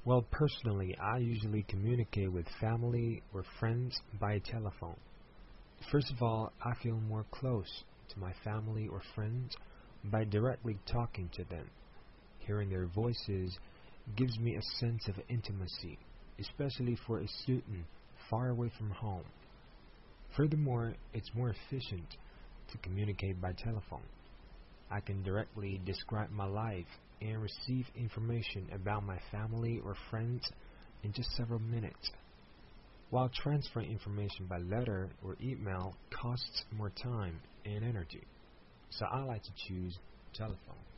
Well, personally, I usually communicate with family or friends by telephone. First of all, I feel more close to my family or friends by directly talking to them. Hearing their voices gives me a sense of intimacy, especially for a student far away from home. Furthermore, it's more efficient to communicate by telephone. I can directly describe my life and receive information about my family or friends in just several minutes, while transferring information by letter or email costs more time and energy. So I like to choose telephone.